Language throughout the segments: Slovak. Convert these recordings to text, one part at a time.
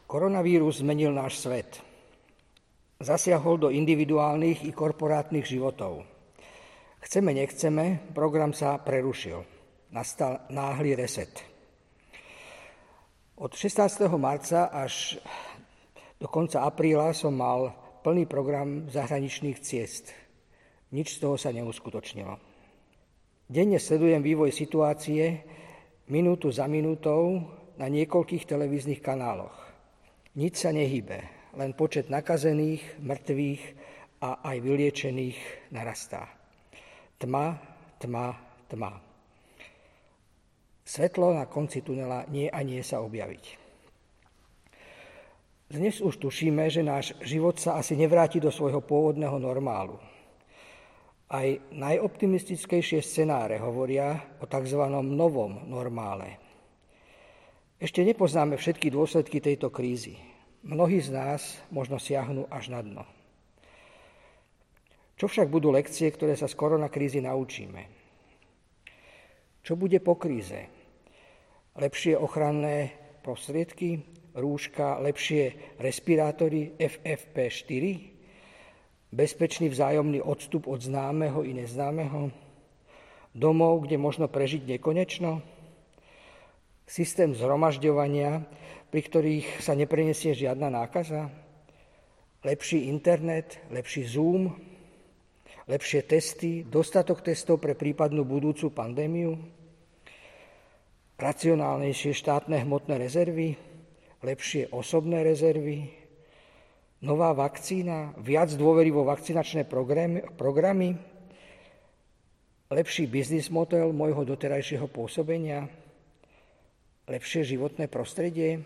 Koronavírus zmenil náš svet. Zasiahol do individuálnych i korporátnych životov. Chceme, nechceme, program sa prerušil. Nastal náhly reset. Od 16. marca až do konca apríla som mal plný program zahraničných ciest. Nič z toho sa neuskutočnilo. Denne sledujem vývoj situácie minútu za minútou na niekoľkých televíznych kanáloch. Nič sa nehýbe, len počet nakazených, mŕtvych a aj vyliečených narastá. Tma, tma, tma. Svetlo na konci tunela nie a nie sa objaviť. Dnes už tušíme, že náš život sa asi nevráti do svojho pôvodného normálu. Aj najoptimistickejšie scenáre hovoria o tzv. Novom normále. Ešte nepoznáme všetky dôsledky tejto krízy. Mnohí z nás možno siahnu až na dno. Čo však budú lekcie, ktoré sa z koronakrízy naučíme? Čo bude po kríze? Lepšie ochranné prostriedky, rúška, lepšie respirátory FFP4, bezpečný vzájomný odstup od známeho i neznámeho, domov, kde možno prežiť nekonečno, systém zhromažďovania, pri ktorých sa neprenesie žiadna nákaza, lepší internet, lepší Zoom, lepšie testy, dostatok testov pre prípadnú budúcu pandémiu, racionálnejšie štátne hmotné rezervy, lepšie osobné rezervy, nová vakcína, viac dôvery vo vakcinačné programy, lepší biznis model môjho doterajšieho pôsobenia, lepšie životné prostredie.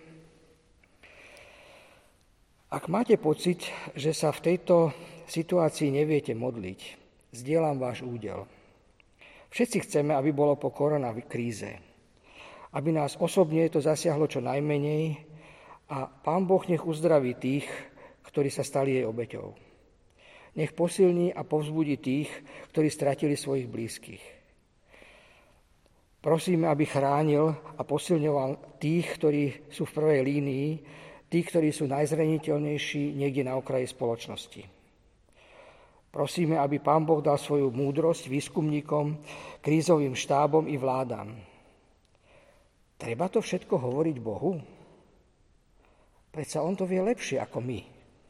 Ak máte pocit, že sa v tejto situácii neviete modliť, zdieľam váš údel. Všetci chceme, aby bolo po koronakríze, aby nás osobne to zasiahlo čo najmenej a Pán Boh nech uzdraví tých, ktorí sa stali jej obeťou. Nech posilní a povzbudí tých, ktorí stratili svojich blízkych. Prosíme, aby chránil a posilňoval tých, ktorí sú v prvej línii, tých, ktorí sú najzraniteľnejší niekde na okraji spoločnosti. Prosíme, aby Pán Boh dal svoju múdrosť výskumníkom, krízovým štábom i vládam. Treba to všetko hovoriť Bohu? Predsa on to vie lepšie ako my.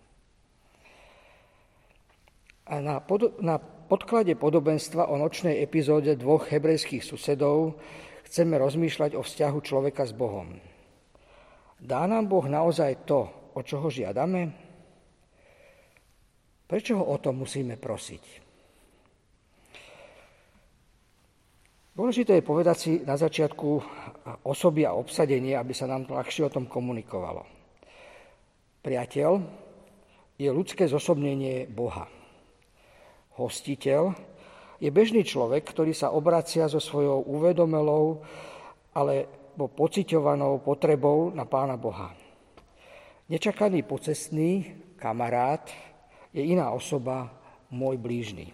A na podklade podobenstva o nočnej epizóde dvoch hebrejských susedov chceme rozmýšľať o vzťahu človeka s Bohom. Dá nám Boh naozaj to, o čo ho žiadame? Prečo ho o to musíme prosiť? Dôležité je povedať si na začiatku osoby a obsadenie, aby sa nám ľahšie o tom komunikovalo. Priateľ je ľudské zosobnenie Boha. Hostiteľ je bežný človek, ktorý sa obracia so svojou uvedomelou alebo pociťovanou potrebou na Pána Boha. Nečakaný pocestný kamarát je iná osoba, môj blížny.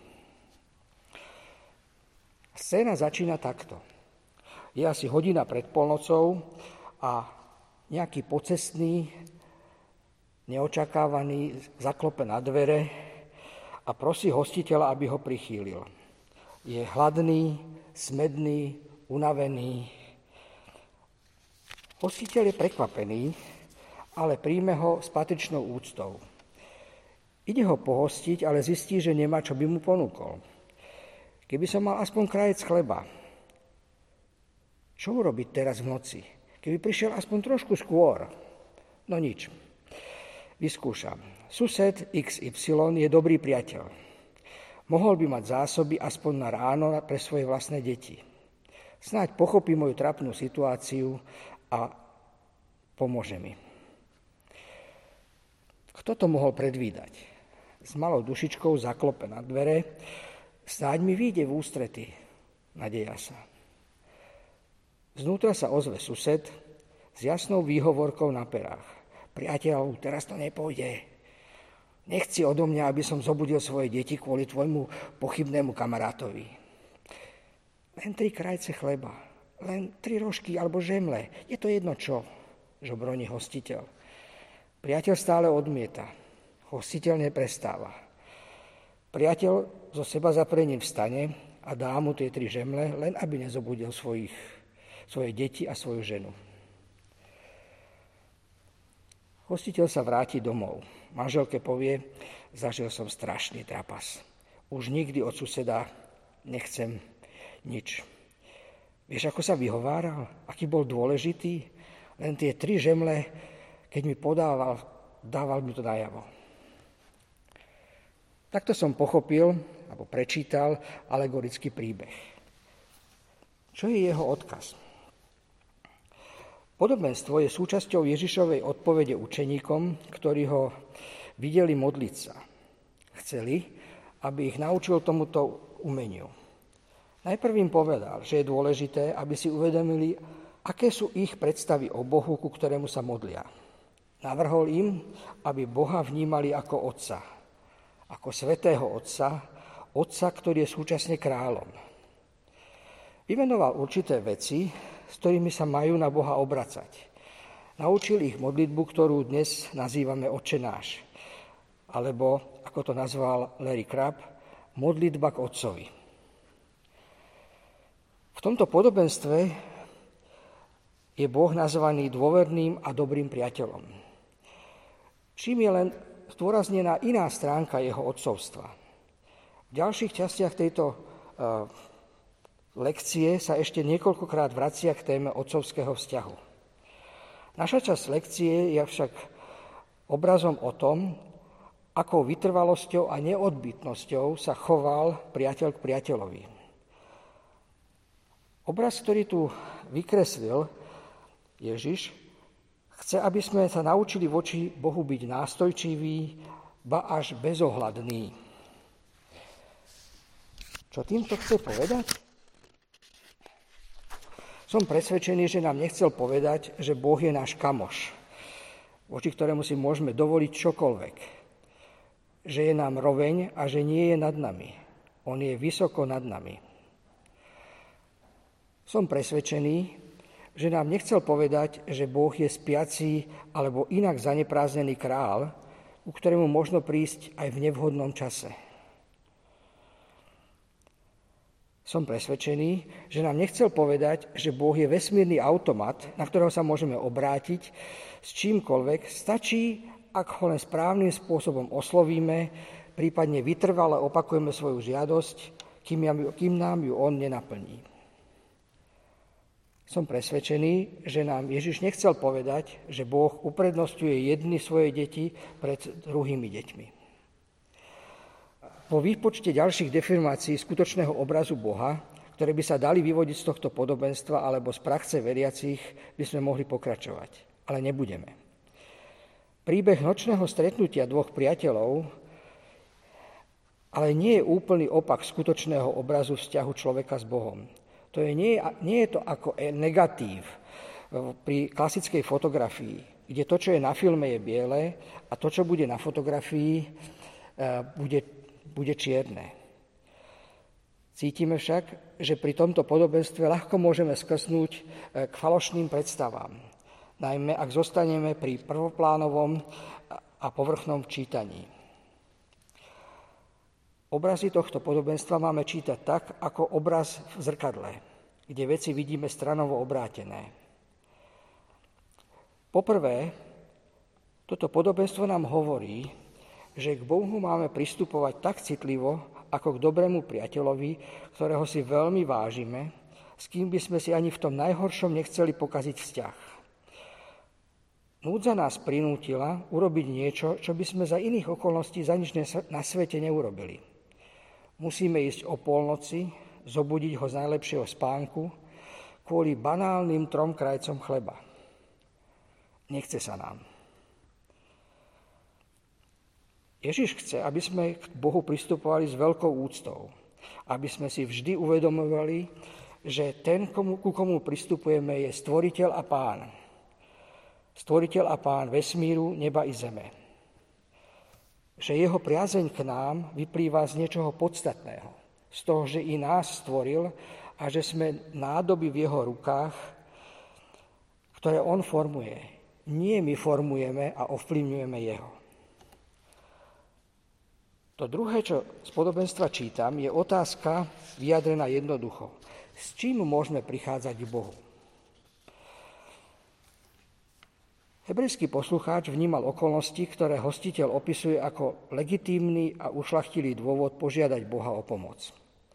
Scéna začína takto. Je asi hodina pred polnocou a nejaký pocestný, neočakávaný zaklope na dvere a prosí hostiteľa, aby ho prichýlil. Je hladný, smedný, unavený. Hostiteľ je prekvapený, ale príjme ho s patričnou úctou. Ide ho pohostiť, ale zistí, že nemá, čo by mu ponúkol. Keby som mal aspoň krajec chleba, čo urobiť teraz v noci? Keby prišiel aspoň trošku skôr. No nič. Vyskúšam. Sused XY je dobrý priateľ. Mohol by mať zásoby aspoň na ráno pre svoje vlastné deti. Snáď pochopí moju trapnú situáciu a pomôže mi. Kto to mohol predvídať? S malou dušičkou zaklope na dvere. Snáď mi vyjde v ústrety. Nadeja sa. Znútra sa ozve sused s jasnou výhovorkou na perách. Priateľ, teraz to nepôjde. Nechci odo mňa, aby som zobudil svoje deti kvôli tvojmu pochybnému kamarátovi. Len 3 krajce chleba, len 3 rožky alebo žemle. Je to jedno čo, žobroní hostiteľ. Priateľ stále odmieta. Hostiteľ neprestáva. Priateľ zo seba zaprením vstane a dá mu tie 3 žemle, len aby nezobudil svoje deti a svoju ženu. Hostiteľ sa vráti domov. Manželke povie, zažil som strašný trapas. Už nikdy od suseda nechcem nič. Vieš, ako sa vyhováral? Aký bol dôležitý? Len tie 3 žemle, keď mi dával mi to najavo. Takto som pochopil, alebo prečítal alegorický príbeh. Čo je jeho odkaz? Podobenstvo je súčasťou Ježišovej odpovede učeníkom, ktorí ho videli modliť sa. Chceli, aby ich naučil tomuto umeniu. Najprv im povedal, že je dôležité, aby si uvedomili, aké sú ich predstavy o Bohu, ku ktorému sa modlia. Navrhol im, aby Boha vnímali ako Otca, ako svätého Otca, ktorý je súčasne kráľom. Vymenoval určité veci, s ktorými sa majú na Boha obracať. Naučil ich modlitbu, ktorú dnes nazývame Otče náš, alebo, ako to nazval Larry Crabb, modlitba k Otcovi. V tomto podobenstve je Boh nazvaný dôverným a dobrým priateľom. Čím je len zdôraznená iná stránka jeho otcovstva. V ďalších častiach tejto lekcie sa ešte niekoľkokrát vracia k téme otcovského vzťahu. Naša časť lekcie je však obrazom o tom, akou vytrvalosťou a neodbytnosťou sa choval priateľ k priateľovi. Obraz, ktorý tu vykreslil Ježiš, chce, aby sme sa naučili voči Bohu byť nástojčiví, ba až bezohľadní. Čo týmto chce povedať? Som presvedčený, že nám nechcel povedať, že Boh je náš kamoš, voči ktorému si môžeme dovoliť čokoľvek. Že je nám roveň a že nie je nad nami. On je vysoko nad nami. Som presvedčený, že nám nechcel povedať, že Boh je spiaci alebo inak zanepráznený král, ku ktorému možno prísť aj v nevhodnom čase. Som presvedčený, že nám nechcel povedať, že Boh je vesmírny automat, na ktorého sa môžeme obrátiť s čímkoľvek. Stačí, ak ho len správnym spôsobom oslovíme, prípadne vytrvale opakujeme svoju žiadosť, kým nám ju on nenaplní. Som presvedčený, že nám Ježiš nechcel povedať, že Boh uprednostňuje jedny svoje deti pred druhými deťmi. Po výpočte ďalších deformácií skutočného obrazu Boha, ktoré by sa dali vyvodiť z tohto podobenstva alebo z praxe veriacich, by sme mohli pokračovať. Ale nebudeme. Príbeh nočného stretnutia 2 priateľov ale nie je úplný opak skutočného obrazu vzťahu človeka s Bohom. Nie je to ako negatív pri klasickej fotografii, kde to, čo je na filme, je biele a to, čo bude na fotografii, bude čierne. Cítime však, že pri tomto podobenstve ľahko môžeme skrsnúť k falošným predstavám, najmä ak zostaneme pri prvoplánovom a povrchnom čítaní. Obrazy tohto podobenstva máme čítať tak, ako obraz v zrkadle, kde veci vidíme stranovo obrátené. Poprvé, toto podobenstvo nám hovorí, že k Bohu máme pristupovať tak citlivo, ako k dobrému priateľovi, ktorého si veľmi vážime, s kým by sme si ani v tom najhoršom nechceli pokaziť vzťah. Núdza nás prinútila urobiť niečo, čo by sme za iných okolností za nič na svete neurobili. Musíme ísť o polnoci, zobudiť ho z najlepšieho spánku kvôli banálnym 3 krajcom chleba. Nechce sa nám. Ježiš chce, aby sme k Bohu pristupovali s veľkou úctou, aby sme si vždy uvedomovali, že ten, ku komu pristupujeme, je stvoriteľ a pán. Stvoriteľ a pán vesmíru, neba i zeme. Že jeho priazeň k nám vyplýva z niečoho podstatného. Z toho, že i nás stvoril a že sme nádoby v jeho rukách, ktoré on formuje. Nie my formujeme a ovplyvňujeme jeho. To druhé, čo z podobenstva čítam, je otázka vyjadrená jednoducho. S čím môžeme prichádzať k Bohu? Hebrejský poslucháč vnímal okolnosti, ktoré hostiteľ opisuje ako legitímny a ušľachtilý dôvod požiadať Boha o pomoc.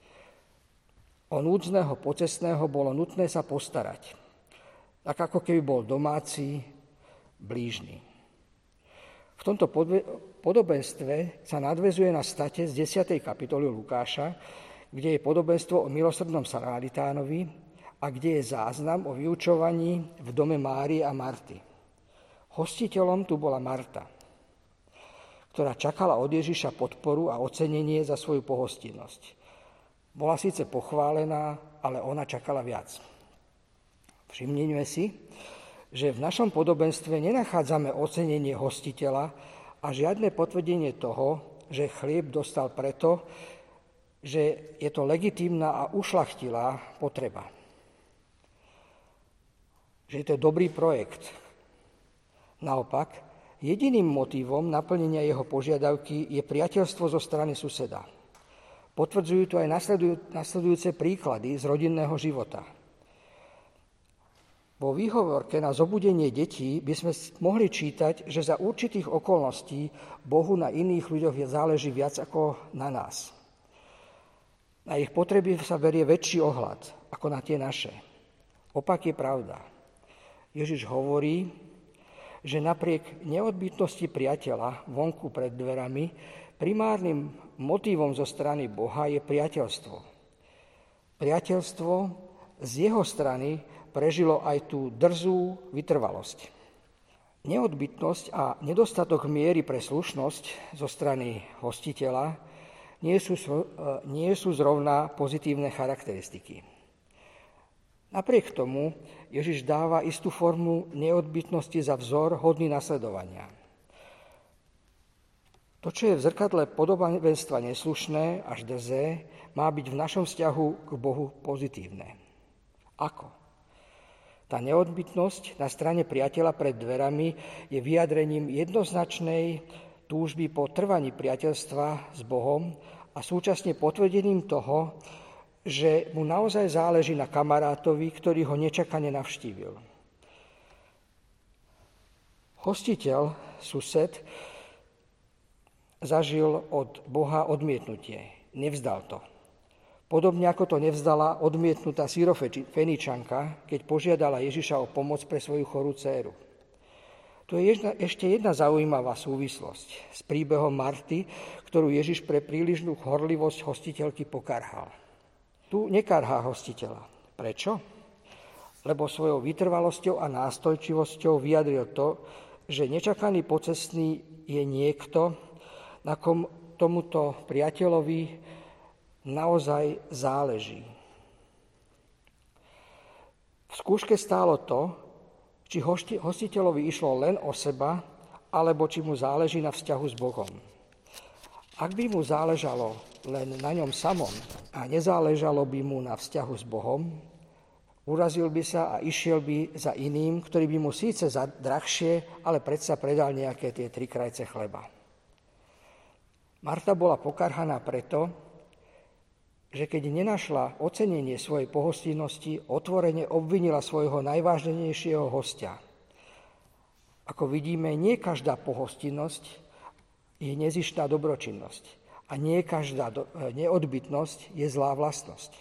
O núdzneho pocestného bolo nutné sa postarať, tak ako keby bol domáci, blížny. V tomto podobenstve sa nadväzuje na state z 10. kapitoly Lukáša, kde je podobenstvo o milosrdnom Samaritánovi a kde je záznam o vyučovaní v dome Márie a Marty. Hostiteľom tu bola Marta, ktorá čakala od Ježiša podporu a ocenenie za svoju pohostinnosť. Bola síce pochválená, ale ona čakala viac. Všimnime si, že v našom podobenstve nenachádzame ocenenie hostiteľa a žiadne potvrdenie toho, že chlieb dostal preto, že je to legitímna a ušľachtilá potreba. Že je to dobrý projekt. Naopak, jediným motívom naplnenia jeho požiadavky je priateľstvo zo strany suseda. Potvrdzujú to aj nasledujúce príklady z rodinného života. Vo výhovorke na zobudenie detí by sme mohli čítať, že za určitých okolností Bohu na iných ľuďoch záleží viac ako na nás. Na ich potreby sa berie väčší ohľad ako na tie naše. Opak je pravda. Ježiš hovorí, že napriek neodbytnosti priateľa vonku pred dverami, primárnym motívom zo strany Boha je priateľstvo. Priateľstvo z jeho strany prežilo aj tú drzú vytrvalosť. Neodbytnosť a nedostatok miery pre slušnosť zo strany hostiteľa nie sú zrovna pozitívne charakteristiky. Napriek tomu Ježiš dáva istú formu neodbytnosti za vzor hodný nasledovania. To, čo je v zrkadle podobenstva neslušné až drzé, má byť v našom vzťahu k Bohu pozitívne. Ako? Tá neodbytnosť na strane priateľa pred dverami je vyjadrením jednoznačnej túžby po trvaní priateľstva s Bohom a súčasne potvrdením toho, že mu naozaj záleží na kamarátovi, ktorý ho nečakane navštívil. Hostiteľ, sused, zažil od Boha odmietnutie. Nevzdal to. Podobne ako to nevzdala odmietnutá Sýrofeničanka, keď požiadala Ježiša o pomoc pre svoju chorú dcéru. Tu je ešte jedna zaujímavá súvislosť s príbehom Marty, ktorú Ježiš pre prílišnú horlivosť hostiteľky pokarhal. Tu nekarhá hostiteľa. Prečo? Lebo svojou vytrvalosťou a nástojčivosťou vyjadril to, že nečakaný pocestný je niekto, na kom tomuto priateľovi naozaj záleží. V skúške stálo to, či hostiteľovi išlo len o seba, alebo či mu záleží na vzťahu s Bohom. Ak by mu záležalo len na ňom samom a nezáležalo by mu na vzťahu s Bohom, urazil by sa a išiel by za iným, ktorý by mu síce za drahšie, ale predsa predal nejaké tie 3 krajce chleba. Marta bola pokarhaná preto, že keď nenašla ocenenie svojej pohostinnosti, otvorene obvinila svojho najvážnejšieho hostia. Ako vidíme, nie každá pohostinnosť je nezištná dobročinnosť a nie každá neodbytnosť je zlá vlastnosť.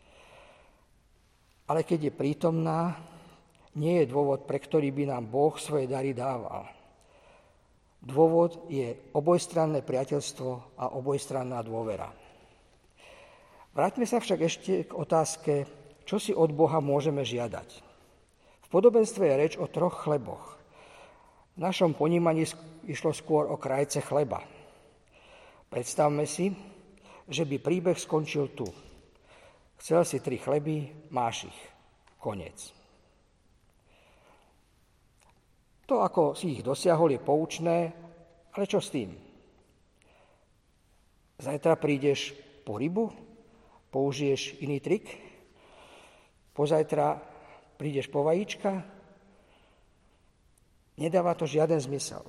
Ale keď je prítomná, nie je dôvod, pre ktorý by nám Boh svoje dary dával. Dôvod je obojstranné priateľstvo a obojstranná dôvera. Vráťme sa však ešte k otázke, čo si od Boha môžeme žiadať. V podobenstve je reč o 3 chleboch. V našom ponímaní išlo skôr o krajce chleba. Predstavme si, že by príbeh skončil tu. Chcel si 3 chleby, máš ich. Koniec. To, ako si ich dosiahol, je poučné, ale čo s tým? Zajtra prídeš po rybu? Použiješ iný trik? Pozajtra prídeš po vajíčka? Nedáva to žiaden zmysel.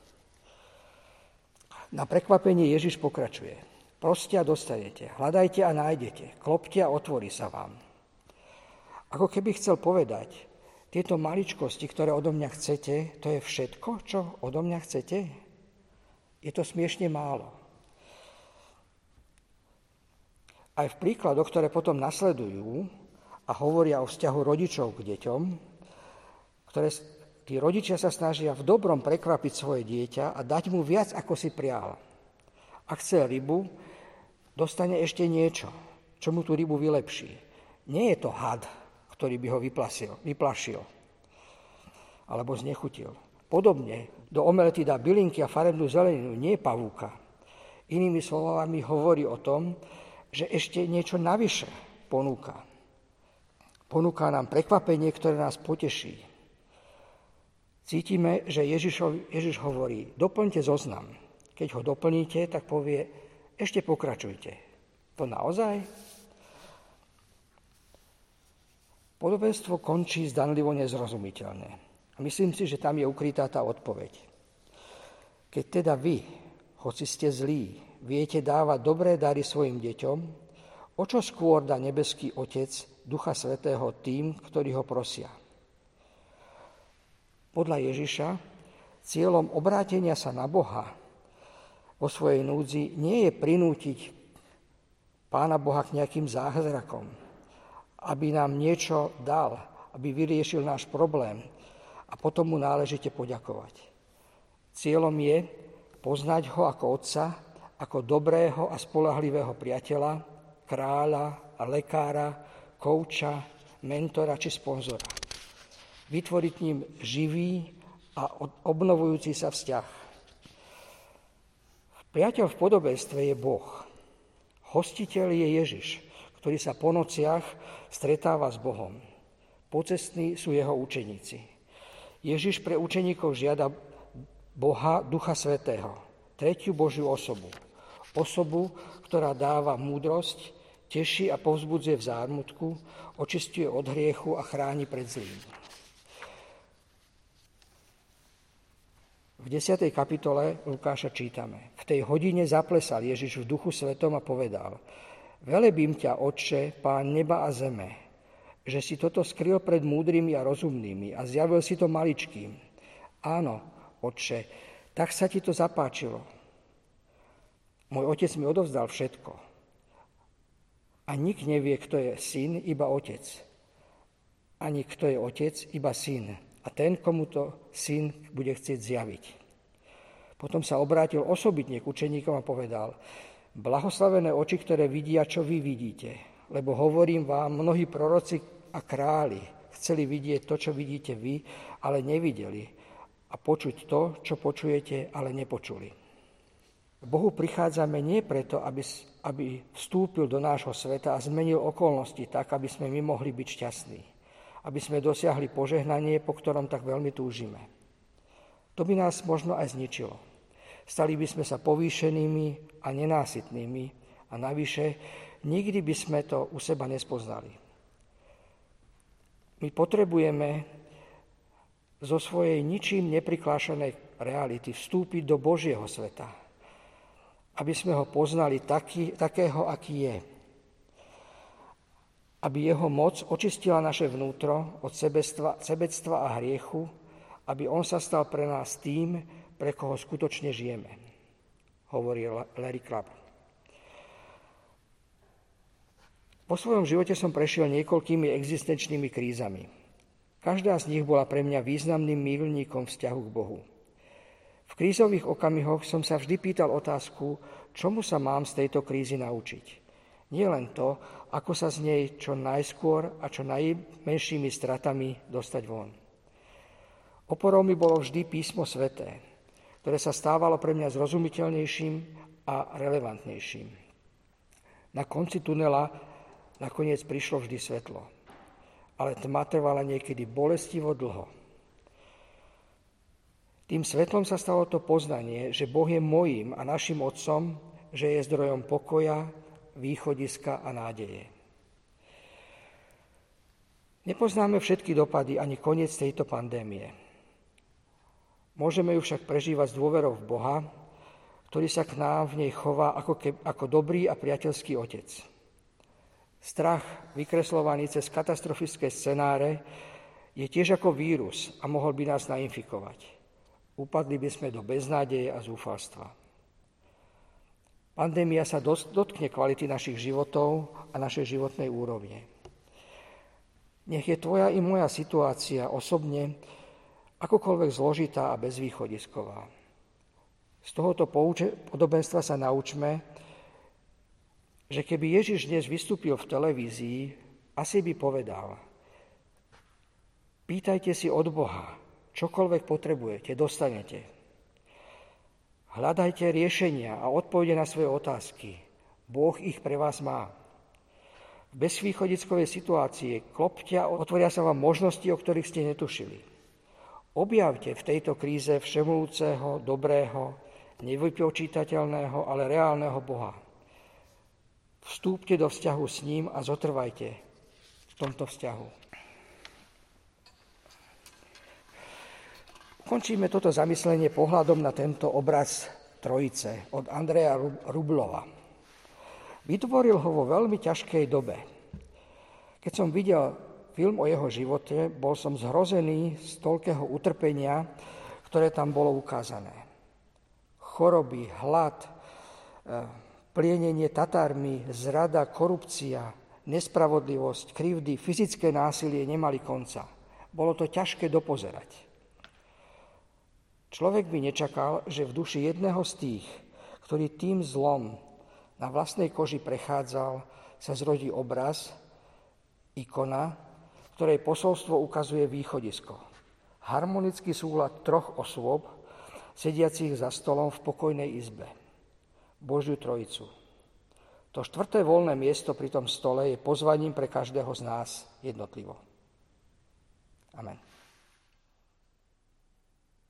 Na prekvapenie Ježiš pokračuje. Proste a dostanete, hľadajte a nájdete, klopte a otvorí sa vám. Ako keby chcel povedať, tieto maličkosti, ktoré odo mňa chcete, to je všetko, čo odo mňa chcete? Je to smiešne málo. Aj v príkladoch, ktoré potom nasledujú a hovoria o vzťahu rodičov k deťom, ktoré tí rodičia sa snažia v dobrom prekvapiť svoje dieťa a dať mu viac, ako si prial. Ak chce rybu, dostane ešte niečo, čo mu tú rybu vylepší. Nie je to had, ktorý by ho vyplašil alebo znechutil. Podobne do omelety dá bylinky a farebnú zeleninu, nie pavúka. Inými slovami hovorí o tom, že ešte niečo navyše ponúka. Ponúka nám prekvapenie, ktoré nás poteší. Cítime, že Ježiš hovorí, doplňte zoznam. Keď ho doplníte, tak povie, ešte pokračujte. To naozaj? Podobenstvo končí zdanlivo nezrozumiteľné. A myslím si, že tam je ukrytá tá odpoveď. Keď teda vy, hoci ste zlí, viete dávať dobré dary svojim deťom, o čo skôr dá nebeský Otec Ducha Svätého tým, ktorí ho prosia. Podľa Ježiša cieľom obrátenia sa na Boha vo svojej núdzi nie je prinútiť Pána Boha k nejakým zázrakom, aby nám niečo dal, aby vyriešil náš problém a potom mu náležite poďakovať. Cieľom je poznať ho ako Otca, ako dobrého a spoľahlivého priateľa, kráľa a lekára, kouča, mentora či sponzora. Vytvoriť ním živý a obnovujúci sa vzťah. Priateľ v podobenstve je Boh. Hostiteľ je Ježiš, ktorý sa po nociach stretáva s Bohom. Pocestní sú jeho učeníci. Ježiš pre učeníkov žiada Boha Ducha Svätého, tretiu Božiu osobu. Osobu, ktorá dáva múdrosť, teší a povzbudzuje v zármutku, očisťuje od hriechu a chráni pred zlým. V 10. kapitole Lukáša čítame. V tej hodine zaplesal Ježiš v Duchu Svetom a povedal: Velebím ťa, Otče, Pán neba a zeme, že si toto skryl pred múdrymi a rozumnými a zjavil si to maličkým. Áno, Otče, tak sa ti to zapáčilo. Môj Otec mi odovzdal všetko. A nik nevie, kto je syn, iba Otec. Ani kto je Otec, iba syn. A ten, komu to syn bude chcieť zjaviť. Potom sa obrátil osobitne k učeníkom a povedal: Blahoslavené oči, ktoré vidia, čo vy vidíte. Lebo hovorím vám, mnohí proroci a králi chceli vidieť to, čo vidíte vy, ale nevideli. A počuť to, čo počujete, ale nepočuli. K Bohu prichádzame nie preto, aby vstúpil do nášho sveta a zmenil okolnosti tak, aby sme my mohli byť šťastní. Aby sme dosiahli požehnanie, po ktorom tak veľmi túžime. To by nás možno aj zničilo. Stali by sme sa povýšenými a nenásytnými a navyše nikdy by sme to u seba nespoznali. My potrebujeme zo svojej ničím nepriklášanej reality vstúpiť do Božieho sveta, aby sme ho poznali takého, aký je. Aby jeho moc očistila naše vnútro od sebectva a hriechu, aby on sa stal pre nás tým, pre koho skutočne žijeme, hovorí Larry Crabb. Po svojom živote som prešiel niekoľkými existenčnými krízami. Každá z nich bola pre mňa významným míľnikom vzťahu k Bohu. V krízových okamihoch som sa vždy pýtal otázku, čomu sa mám z tejto krízy naučiť. Nie len to, ako sa z nej čo najskôr a čo najmenšími stratami dostať von. Oporou mi bolo vždy písmo sväté, ktoré sa stávalo pre mňa zrozumiteľnejším a relevantnejším. Na konci tunela nakoniec prišlo vždy svetlo, ale tma trvala niekedy bolestivo dlho. Tým svetlom sa stalo to poznanie, že Boh je mojím a našim Otcom, že je zdrojom pokoja, východiska a nádeje. Nepoznáme všetky dopady ani koniec tejto pandémie. Môžeme ju však prežívať s dôverou v Boha, ktorý sa k nám v nej chová ako dobrý a priateľský otec. Strach, vykreslovaný cez katastrofické scenáre, je tiež ako vírus a mohol by nás nainfikovať. Upadli by sme do beznádeje a zúfalstva. Pandémia sa dotkne kvality našich životov a našej životnej úrovne. Nech je tvoja i moja situácia osobne akokoľvek zložitá a bezvýchodisková. Z tohoto podobenstva sa naučme, že keby Ježiš dnes vystúpil v televízii, asi by povedal: pýtajte si od Boha, čokoľvek potrebujete, dostanete. Hľadajte riešenia a odpovede na svoje otázky. Boh ich pre vás má. V bezvýchodiskovej situácii klopte a otvoria sa vám možnosti, o ktorých ste netušili. Objavte v tejto kríze všemohúceho, dobrého, nevypočítateľného, ale reálneho Boha. Vstúpte do vzťahu s ním a zotrvajte v tomto vzťahu. Končíme toto zamyslenie pohľadom na tento obraz Trojice od Andreja Rublova. Vytvoril ho vo veľmi ťažkej dobe. Keď som videl film o jeho živote, bol som zhrozený z toľkého utrpenia, ktoré tam bolo ukázané. Choroby, hlad, plienenie Tatármi, zrada, korupcia, nespravodlivosť, krivdy, fyzické násilie nemali konca. Bolo to ťažké dopozerať. Človek by nečakal, že v duši jedného z tých, ktorý tým zlom na vlastnej koži prechádzal, sa zrodí obraz, ikona, ktorej posolstvo ukazuje východisko. Harmonický súlad troch osôb, sediacich za stolom v pokojnej izbe. Božiu Trojicu. To štvrté voľné miesto pri tom stole je pozvaním pre každého z nás jednotlivo. Amen.